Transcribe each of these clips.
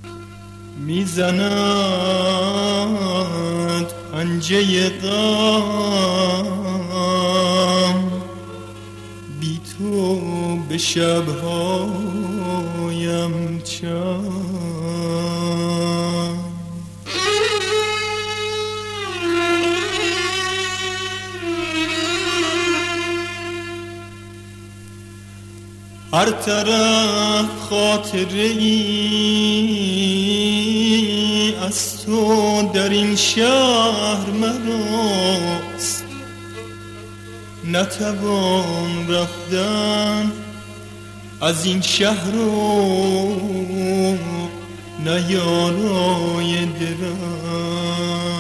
میزند پنجه غم بی تو به شبهایم چند. هر طرف خاطره ای از تو در این شهر مراست، نتوان رفتن از این شهر و نیارای درم.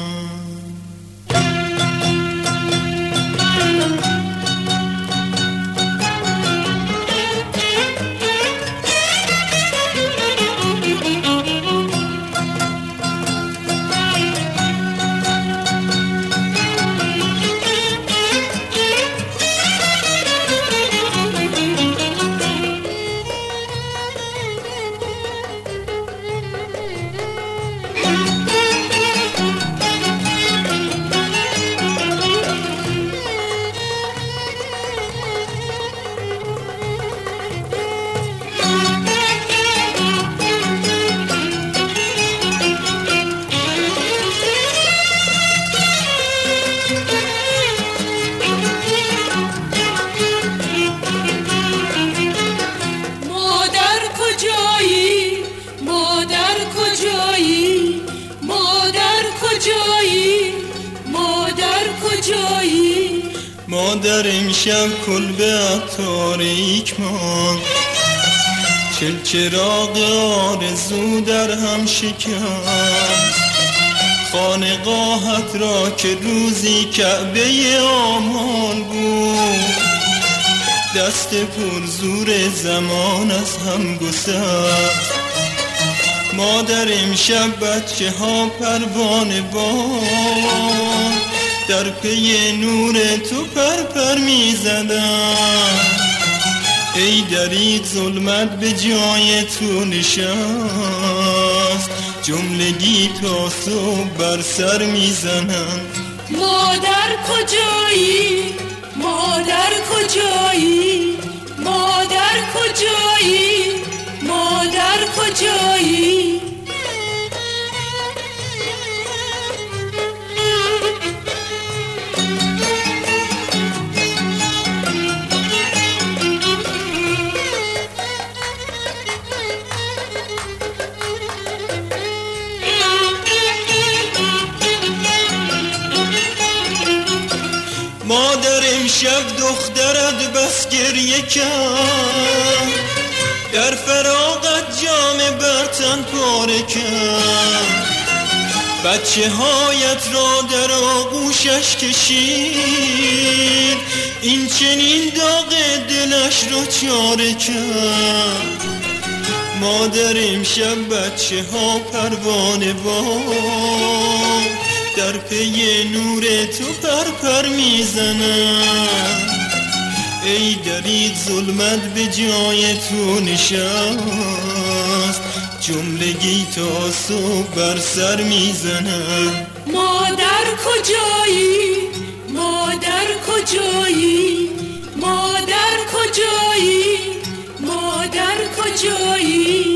مادر امشب کلبه تاریک ماند، چل چراغ آرزو در هم شکست. خانقاهت را که روزی کعبه آمال بود، دست پر زور زمان از هم گسست. مادر امشب بچه ها پروانه باد، در پی نور تو پر می زدن. ای درید ظلمت به جای تو نشست، جملگی تا صبح بر سر می زنن. مادر کجایی؟ مادر کجایی؟ مادر کجایی؟ مادر کجایی؟ مادر امشب دخترت بس گریه کرد، در فراغت جام برتن پاره کرد. بچه هایت را در آغوشش کشید، این چنین داغ دلش را چاره کرد. مادر امشب بچه ها پروانه باد، در پی نور تو پر میزنن. ای درید ظلمت به جای تو نشست، جملگی تا صبح بر سر میزنن. مادر کجایی؟ مادر کجایی؟ مادر کجایی؟ مادر کجایی؟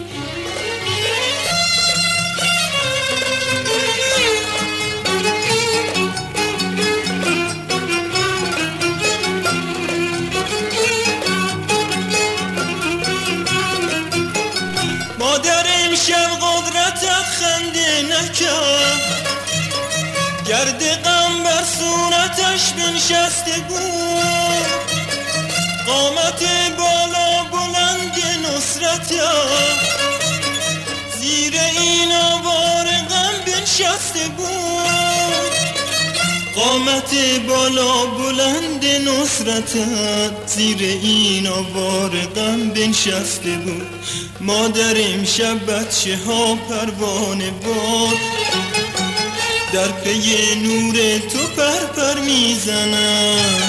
مادر امشب قدرتت خنده نکرد، گرد غم بر صورتش بنشسته بود. قامت بالا بلند نصرتت زیر این آوار غم بنشسته بود. قامت بالا بلند نصرتت زیر این آوار غم بنشسته بود. مادر امشب بچه ها پروانه باد، در پی نور تو پر میزنن.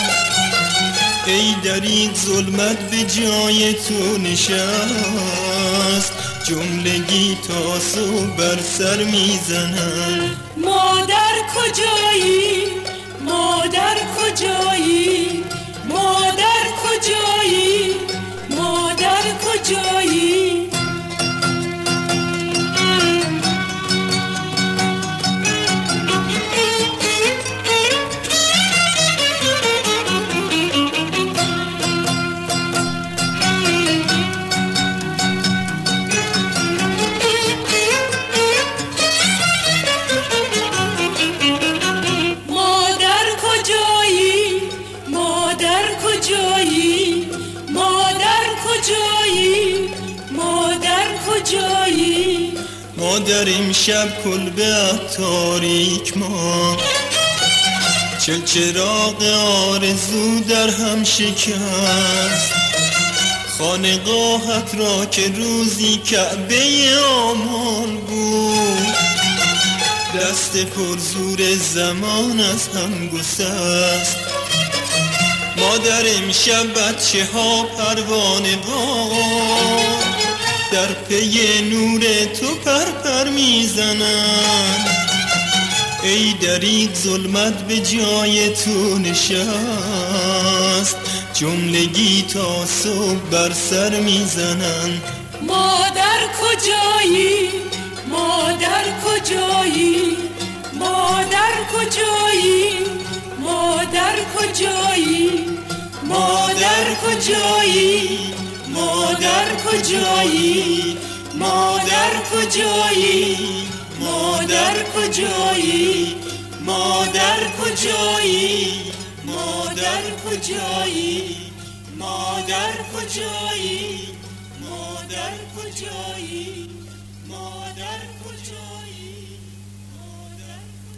ای درید ظلمت به جای تو نشست، جملگی تاسو بر سر میزنن. مادر کجایی؟ مادر کجایی؟ مادر کجایی؟ مادر کجایی؟ مادر امشب کلبه تاریک ما، چل چراغ آرزو در هم شکست. خانقاهت را که روزی کعبه آمال بود، دست پرزور زمان از هم گسست. مادر امشب بچه ها پروانه وار، در پی نور تو پر میزنن. ای دریغ ظلمت به جای تو نشست، جملگی تا صبح بر سر میزنن. مادر کجایی؟ مادر کجایی؟ مادر کجایی؟ مادر کجایی؟ مادر کجایی؟ مادر کجایی؟ مادر کجایی؟ مادر کجایی؟ مادر کجایی؟ مادر کجایی؟ مادر کجایی؟ مادر کجایی؟